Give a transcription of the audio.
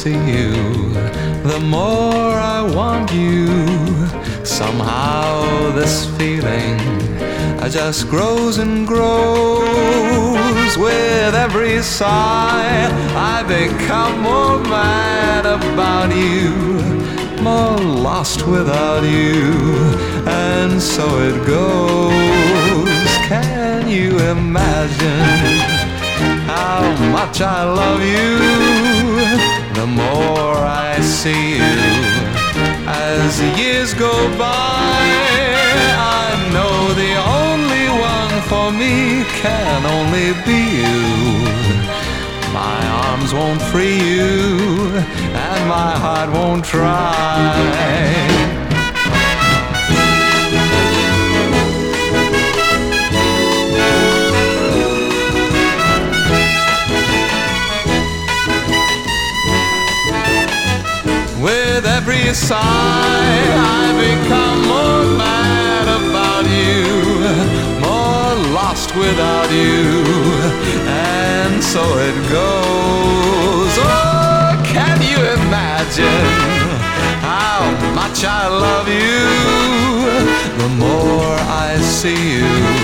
see you, the more I want you. Somehow this feeling just grows and grows. With every sigh I become more mad about you, more lost without you, and so it goes. Can you imagine how much I love you? The more I see you as the years go by, I know the only one for me can only be you. My arms won't free you, and my heart won't try. With every sigh I become more mad about you, more lost without you, and so it goes. Oh, can you imagine how much I love you? The more I see you,